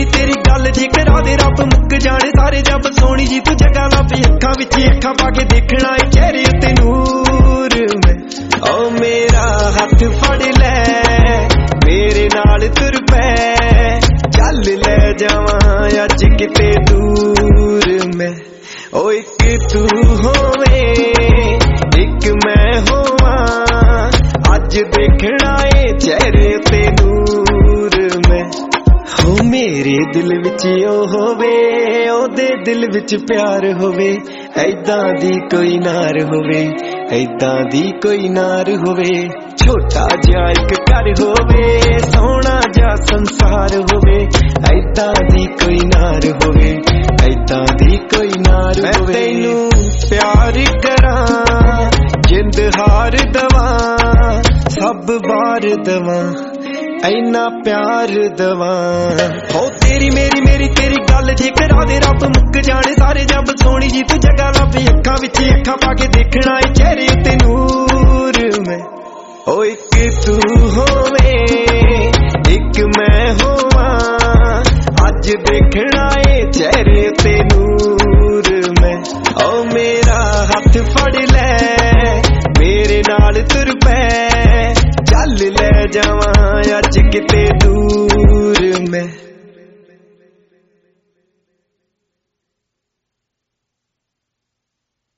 तेरी गल जे करा दे रब मुक जाने सारे जब सोनी जी तू जगह लब अखां विच अखां पा के देखना है चेहरे उत्ते नूर मैं ओ मेरा हथ फड़ लै मेरे नाल तुर पै चल ले जावां अज किते दूर मैं ओ एक तू होवे एक मैं होवां अज देखना है चेहरे उत्ते नूर मैं हो मेरे दिल विच ओ होवे ओदे दिल विच प्यार होवे ऐदां दी कोई नार होवे ऐदां दी कोई नार होवे छोटा जिहा इक घर होवे सोहना जिहा संसार होवे ऐदां दी कोई नार होवे ऐदां दी कोई नार होवे मैं तैनू प्यार करां जिंद हार दवां सब बार दवां ऐना प्यार दवां हो तेरी मेरी तेरी गल जे करा दे रब मुक जाने सारे जब सोनी जी तू जगह लब अखां विच अखां पा के देखना है चेहरे उत्ते नूर मैं ओ एक तू होवे एक मैं होवां अज देखना है चेहरे उत्ते नूर मैं ओ मेरा हथ फड़ लै मेरे नाल तुर पै चल ले जावां अज किते दूर मैं